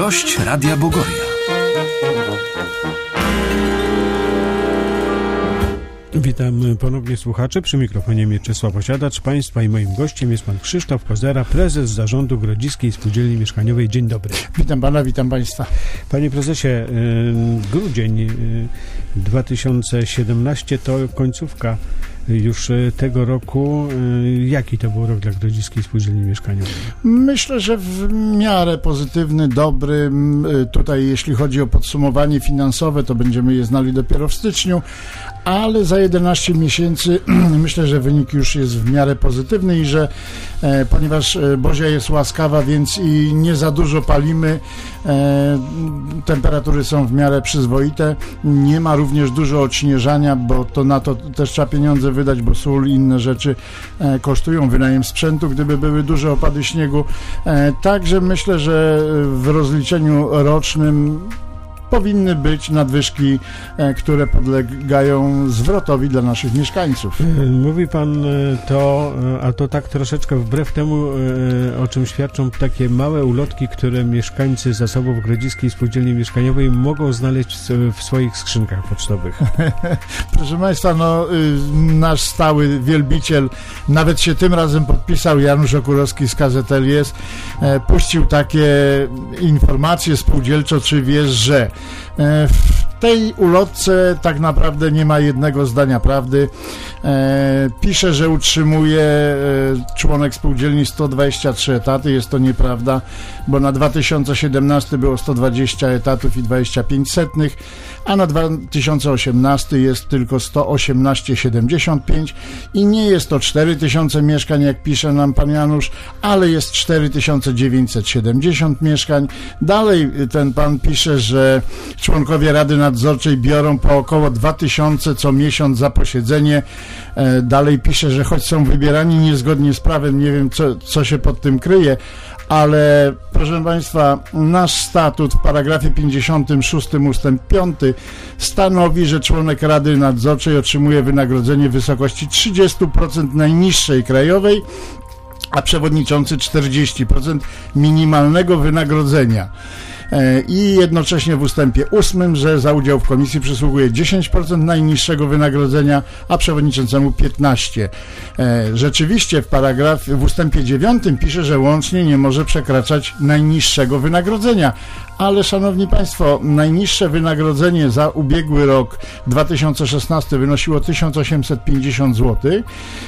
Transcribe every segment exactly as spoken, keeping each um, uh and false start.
Gość Radia Bogoria. Witam ponownie słuchaczy, przy mikrofonie Mieczysław Osiadacz. Państwa i moim gościem jest pan Krzysztof Kozera, prezes zarządu Grodziskiej Spółdzielni Mieszkaniowej. Dzień dobry. Witam pana, witam państwa. Panie prezesie, grudzień dwa tysiące siedemnasty to końcówka już tego roku. Jaki to był rok dla Grodziskiej Spółdzielni Mieszkaniowej? Myślę, że w miarę pozytywny, dobry. Tutaj jeśli chodzi o podsumowanie finansowe, to będziemy je znali dopiero w styczniu, ale za jedenaście miesięcy myślę, że wynik już jest w miarę pozytywny i że e, ponieważ Bozia jest łaskawa, więc i nie za dużo palimy, e, temperatury są w miarę przyzwoite, nie ma również dużo odśnieżania, bo to na to też trzeba pieniądze wydać, bo sól i inne rzeczy e, kosztują, wynajem sprzętu, gdyby były duże opady śniegu. E, także myślę, że w rozliczeniu rocznym powinny być nadwyżki, które podlegają zwrotowi dla naszych mieszkańców. Mówi pan to, a to tak troszeczkę wbrew temu, o czym świadczą takie małe ulotki, które mieszkańcy zasobów Grodziskiej Spółdzielni Mieszkaniowej mogą znaleźć w swoich skrzynkach pocztowych. Proszę państwa, no nasz stały wielbiciel nawet się tym razem podpisał, Janusz Okurowski z K Z L jest, puścił takie informacje spółdzielczo, czy wiesz, że w tej ulotce tak naprawdę nie ma jednego zdania prawdy. E, pisze, że utrzymuje e, członek spółdzielni sto dwadzieścia trzy etaty. Jest to nieprawda, bo na dwa tysiące siedemnasty było sto dwadzieścia etatów i dwadzieścia pięć setnych, a na dwa tysiące osiemnasty jest tylko sto osiemnaście siedemdziesiąt pięć i nie jest to cztery tysiące mieszkań, jak pisze nam pan Janusz, ale jest cztery tysiące dziewięćset siedemdziesiąt mieszkań. Dalej ten pan pisze, że członkowie Rady Nadzorczej biorą po około dwa tysiące co miesiąc za posiedzenie. Dalej pisze, że choć są wybierani niezgodnie z prawem, nie wiem co, co się pod tym kryje, ale proszę państwa, nasz statut w paragrafie pięćdziesiątym szóstym ustęp piąty stanowi, że członek Rady Nadzorczej otrzymuje wynagrodzenie w wysokości trzydzieści procent najniższej krajowej, a przewodniczący czterdzieści procent minimalnego wynagrodzenia. I jednocześnie w ustępie ósmym, że za udział w komisji przysługuje dziesięć procent najniższego wynagrodzenia, a przewodniczącemu piętnaście procent. Rzeczywiście w paragrafie, w ustępie dziewiątym pisze, że łącznie nie może przekraczać najniższego wynagrodzenia. Ale szanowni państwo, najniższe wynagrodzenie za ubiegły rok dwa tysiące szesnasty wynosiło tysiąc osiemset pięćdziesiąt złotych,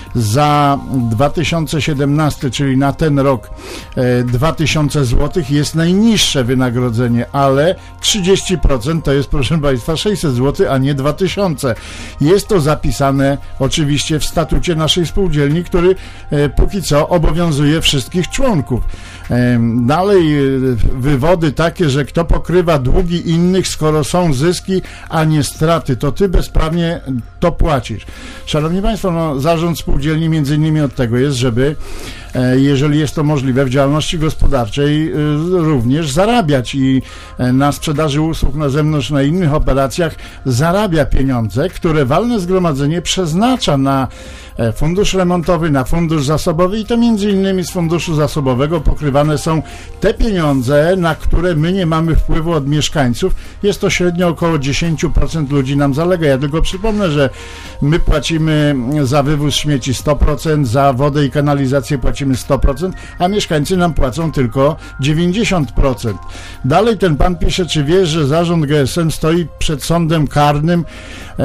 za dwa tysiące siedemnasty, czyli na ten rok dwa tysiące złotych jest najniższe wynagrodzenie, ale trzydzieści procent to jest, proszę państwa, sześćset złotych, a nie dwa tysiące. Jest to zapisane oczywiście w statucie naszej spółdzielni, który póki co obowiązuje wszystkich członków. Dalej wywody takie, że kto pokrywa długi innych, skoro są zyski, a nie straty, to ty bezprawnie to płacisz. Szanowni państwo, no, zarząd spółdzielni między innymi od tego jest, żeby jeżeli jest to możliwe w działalności gospodarczej również zarabiać i na sprzedaży usług na zewnątrz, na innych operacjach zarabia pieniądze, które walne zgromadzenie przeznacza na fundusz remontowy, na fundusz zasobowy i to między innymi z funduszu zasobowego pokrywane są te pieniądze, na które my nie mamy wpływu od mieszkańców. Jest to średnio około dziesięć procent ludzi nam zalega. Ja tylko przypomnę, że my płacimy za wywóz śmieci sto procent, za wodę i kanalizację płacimy sto procent, a mieszkańcy nam płacą tylko dziewięćdziesiąt procent. Dalej ten pan pisze, czy wiesz, że zarząd G S M stoi przed sądem karnym. E,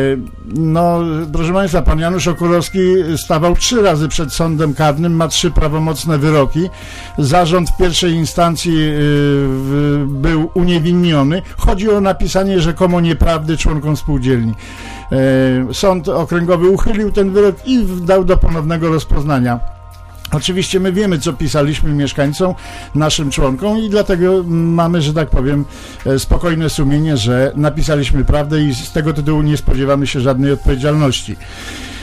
no, proszę państwa, pan Janusz Okurowski stawał trzy razy przed sądem karnym, ma trzy prawomocne wyroki. Zarząd w pierwszej instancji y, y, był uniewinniony. Chodzi o napisanie rzekomo nieprawdy członkom spółdzielni. Y, sąd okręgowy uchylił ten wyrok i dał do ponownego rozpoznania. Oczywiście my wiemy, co pisaliśmy mieszkańcom, naszym członkom i dlatego mamy, że tak powiem, spokojne sumienie, że napisaliśmy prawdę i z tego tytułu nie spodziewamy się żadnej odpowiedzialności.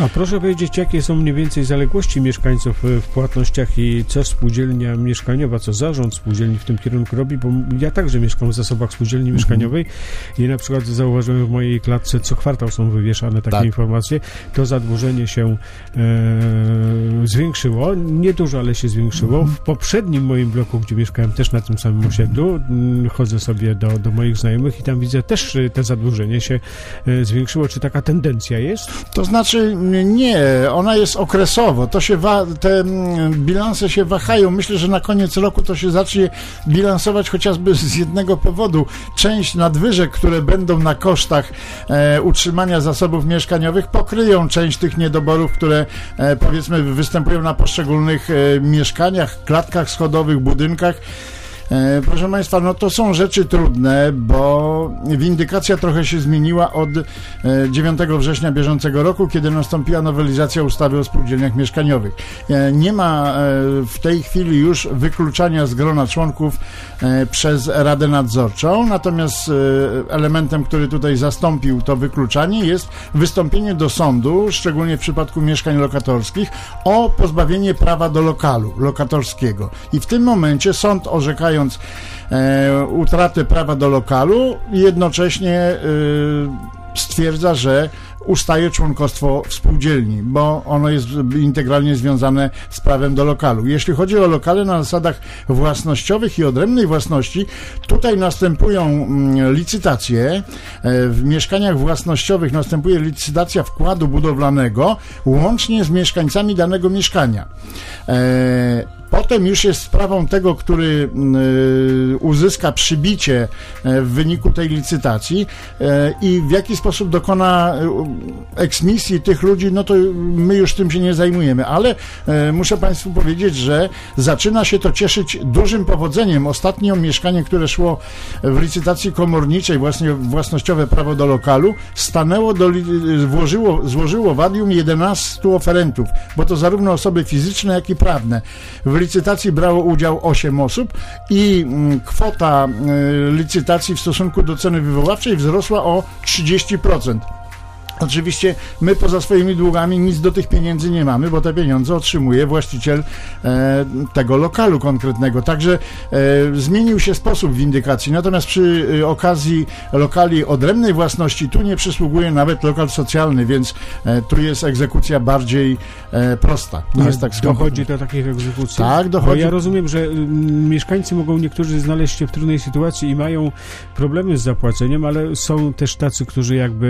A proszę powiedzieć, jakie są mniej więcej zaległości mieszkańców w płatnościach i co spółdzielnia mieszkaniowa, co zarząd spółdzielni w tym kierunku robi, bo ja także mieszkam w zasobach spółdzielni mhm. mieszkaniowej i na przykład zauważyłem w mojej klatce co kwartał są wywieszane takie tak. informacje. To zadłużenie się e, zwiększyło, niedużo, ale się zwiększyło. Mhm. W poprzednim moim bloku, gdzie mieszkałem też na tym samym osiedlu, chodzę sobie do, do moich znajomych i tam widzę też te zadłużenie się e, zwiększyło. Czy taka tendencja jest? To znaczy nie, ona jest okresowo. To się wa- te bilanse się wahają. Myślę, że na koniec roku to się zacznie bilansować chociażby z jednego powodu. Część nadwyżek, które będą na kosztach e, utrzymania zasobów mieszkaniowych, pokryją część tych niedoborów, które e, powiedzmy występują na poszczególnych e, mieszkaniach, klatkach schodowych, budynkach. Proszę Państwa, no to są rzeczy trudne, bo windykacja trochę się zmieniła od dziewiątego września bieżącego roku, kiedy nastąpiła nowelizacja ustawy o spółdzielniach mieszkaniowych. Nie ma w tej chwili już wykluczania z grona członków przez Radę Nadzorczą, natomiast elementem, który tutaj zastąpił to wykluczanie, jest wystąpienie do sądu, szczególnie w przypadku mieszkań lokatorskich, o pozbawienie prawa do lokalu lokatorskiego. I w tym momencie sąd, orzekając E, utratę prawa do lokalu, jednocześnie e, stwierdza, że ustaje członkostwo w spółdzielni, bo ono jest integralnie związane z prawem do lokalu. Jeśli chodzi o lokale na zasadach własnościowych i odrębnej własności, tutaj następują licytacje. W mieszkaniach własnościowych następuje licytacja wkładu budowlanego łącznie z mieszkańcami danego mieszkania. Potem już jest sprawą tego, który y, uzyska przybicie w wyniku tej licytacji y, i w jaki sposób dokona y, eksmisji tych ludzi, no to my już tym się nie zajmujemy, ale y, muszę Państwu powiedzieć, że zaczyna się to cieszyć dużym powodzeniem. Ostatnio mieszkanie, które szło w licytacji komorniczej, właśnie własnościowe prawo do lokalu, stanęło, do, włożyło, złożyło wadium jedenastu oferentów, bo to zarówno osoby fizyczne, jak i prawne. W licytacji brało udział osiem osób i kwota licytacji w stosunku do ceny wywoławczej wzrosła o trzydzieści procent. Oczywiście my poza swoimi długami nic do tych pieniędzy nie mamy, bo te pieniądze otrzymuje właściciel e, tego lokalu konkretnego. Także e, zmienił się sposób windykacji. Natomiast przy e, okazji lokali odrębnej własności tu nie przysługuje nawet lokal socjalny, więc e, tu jest egzekucja bardziej e, prosta. Nie jest tak dochodzi do takich egzekucji? Tak, dochodzi. Bo ja rozumiem, że m, mieszkańcy mogą niektórzy znaleźć się w trudnej sytuacji i mają problemy z zapłaceniem, ale są też tacy, którzy jakby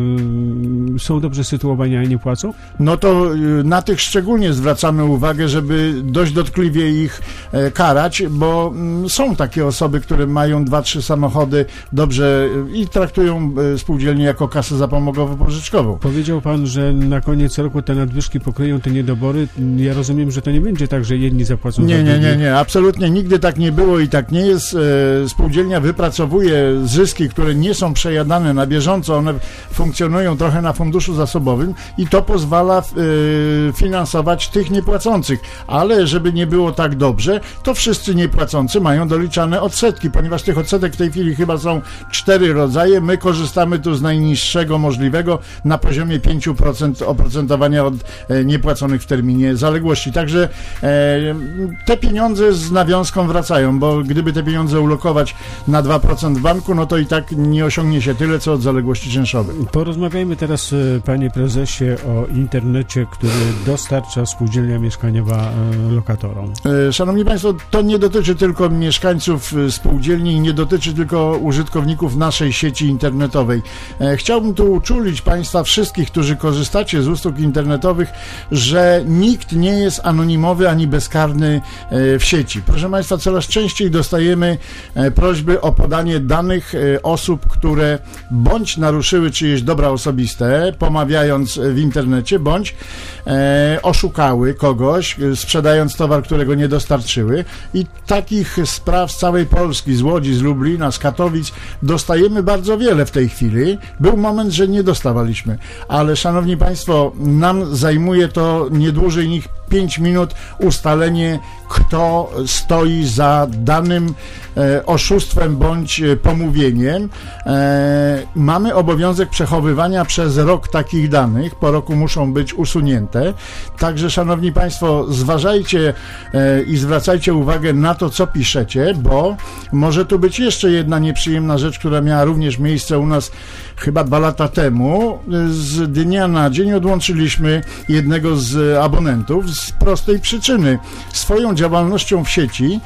y, są dobrze sytuowani, a nie płacą? No to na tych szczególnie zwracamy uwagę, żeby dość dotkliwie ich e, karać, bo m, są takie osoby, które mają dwa, trzy samochody dobrze e, i traktują e, spółdzielnię jako kasę zapomogowo-pożyczkową. Powiedział Pan, że na koniec roku te nadwyżki pokryją te niedobory. Ja rozumiem, że to nie będzie tak, że jedni zapłacą nie, za Nie, nie, nie. Absolutnie nigdy tak nie było i tak nie jest. E, spółdzielnia wypracowuje zyski, które nie są przejadane na bieżąco. One funkcjonują trochę na funduszu zasobowym i to pozwala y, finansować tych niepłacących, ale żeby nie było tak dobrze, to wszyscy niepłacący mają doliczane odsetki, ponieważ tych odsetek w tej chwili chyba są cztery rodzaje, my korzystamy tu z najniższego możliwego na poziomie pięć procent oprocentowania od e, niepłaconych w terminie zaległości, także e, te pieniądze z nawiązką wracają, bo gdyby te pieniądze ulokować na dwa procent w banku, no to i tak nie osiągnie się tyle, co od zaległości czynszowych. Porozmawiajmy teraz, panie prezesie, o internecie, który dostarcza spółdzielnia mieszkaniowa lokatorom. Szanowni Państwo, to nie dotyczy tylko mieszkańców spółdzielni i nie dotyczy tylko użytkowników naszej sieci internetowej. Chciałbym tu uczulić Państwa wszystkich, którzy korzystacie z usług internetowych, że nikt nie jest anonimowy ani bezkarny w sieci. Proszę Państwa, coraz częściej dostajemy prośby o podanie danych osób, które bądź naruszyły czyjeś dobra osobiste, pomawiając w internecie, bądź e, oszukały kogoś, sprzedając towar, którego nie dostarczyły. I takich spraw z całej Polski, z Łodzi, z Lublina, z Katowic dostajemy bardzo wiele w tej chwili. Był moment, że nie dostawaliśmy, ale szanowni Państwo, nam zajmuje to nie dłużej niż pięć minut ustalenie, kto stoi za danym e, oszustwem bądź pomówieniem. E, mamy obowiązek przechowywania przez rok takich danych. Po roku muszą być usunięte. Także, szanowni państwo, zważajcie e, i zwracajcie uwagę na to, co piszecie, bo może tu być jeszcze jedna nieprzyjemna rzecz, która miała również miejsce u nas chyba dwa lata temu. Z dnia na dzień odłączyliśmy jednego z abonentów z prostej przyczyny. Swoją działalnością w sieci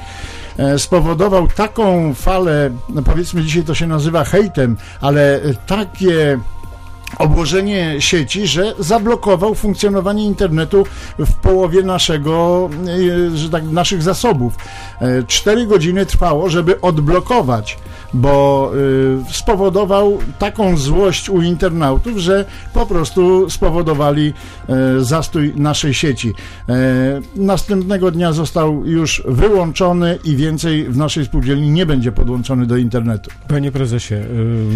spowodował taką falę, no powiedzmy dzisiaj to się nazywa hejtem, ale takie obłożenie sieci, że zablokował funkcjonowanie internetu w połowie naszego, że tak, naszych zasobów. Cztery godziny trwało, żeby odblokować, bo y, spowodował taką złość u internautów, że po prostu spowodowali y, zastój naszej sieci. Y, następnego dnia został już wyłączony i więcej w naszej spółdzielni nie będzie podłączony do internetu. Panie prezesie, y,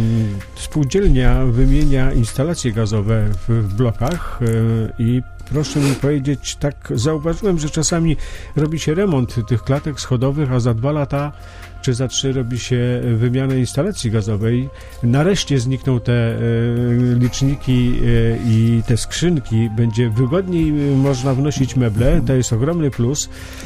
spółdzielnia wymienia instalacje gazowe w, w blokach y, i proszę mi powiedzieć, tak zauważyłem, że czasami robi się remont tych klatek schodowych, a za dwa lata czy za trzy robi się wymianę instalacji gazowej. Nareszcie znikną te y, liczniki y, i te skrzynki. Będzie wygodniej y, można wnosić meble. To jest ogromny plus.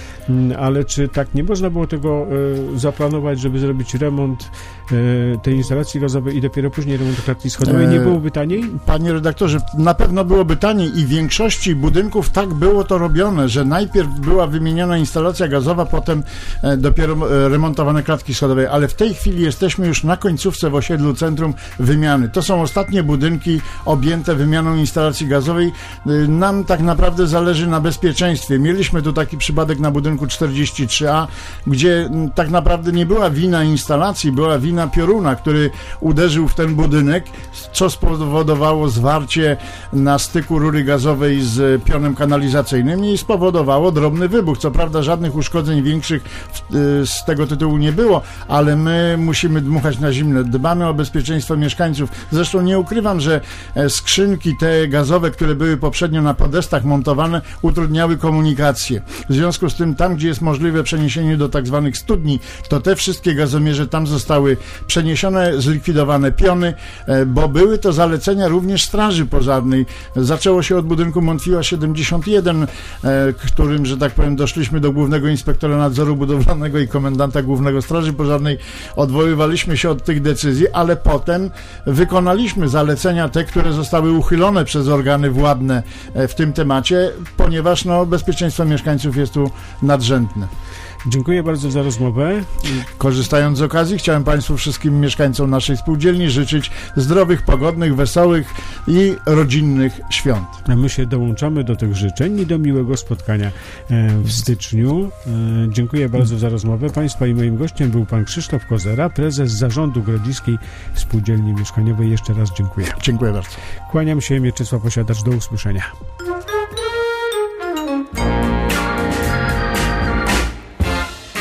Ale czy tak nie można było tego y, zaplanować, żeby zrobić remont y, tej instalacji gazowej i dopiero później remont klatki schodowej? Nie byłoby taniej? Panie redaktorze, na pewno byłoby taniej i w większości budynków tak było to robione, że najpierw była wymieniona instalacja gazowa, potem e, dopiero e, remontowane klatki schodowe, ale w tej chwili jesteśmy już na końcówce w osiedlu Centrum wymiany. To są ostatnie budynki objęte wymianą instalacji gazowej. E, nam tak naprawdę zależy na bezpieczeństwie. Mieliśmy tu taki przypadek na budynku czterdzieści trzy A, gdzie tak naprawdę nie była wina instalacji, była wina pioruna, który uderzył w ten budynek, co spowodowało zwarcie na styku rury gazowej z pionem kanalizacyjnym i spowodowało drobny wybuch. Co prawda żadnych uszkodzeń większych z tego tytułu nie było, ale my musimy dmuchać na zimne. Dbamy o bezpieczeństwo mieszkańców. Zresztą nie ukrywam, że skrzynki te gazowe, które były poprzednio na podestach montowane, utrudniały komunikację. W związku z tym tam, gdzie jest możliwe przeniesienie do tak zwanych studni, to te wszystkie gazomierze tam zostały przeniesione, zlikwidowane piony, bo były to zalecenia również Straży Pożarnej. Zaczęło się od budynku Montfiła siedemdziesiąt jeden, którym, że tak powiem, doszliśmy do Głównego Inspektora Nadzoru Budowlanego i Komendanta Głównego Straży Pożarnej. Odwoływaliśmy się od tych decyzji, ale potem wykonaliśmy zalecenia te, które zostały uchylone przez organy władne w tym temacie, ponieważ no, bezpieczeństwo mieszkańców jest tu nadrzędne. Dziękuję bardzo za rozmowę. Korzystając z okazji, chciałem Państwu wszystkim mieszkańcom naszej spółdzielni życzyć zdrowych, pogodnych, wesołych i rodzinnych świąt. A my się dołączamy do tych życzeń i do miłego spotkania w styczniu. Dziękuję bardzo za rozmowę. Państwa i moim gościem był pan Krzysztof Kozera, prezes Zarządu Grodziskiej Spółdzielni Mieszkaniowej. Jeszcze raz dziękuję. Dziękuję bardzo. Kłaniam się, Mieczysław Osiadacz. Do usłyszenia.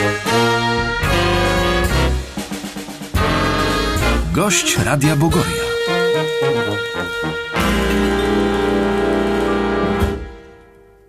Gość Radia Bogoria.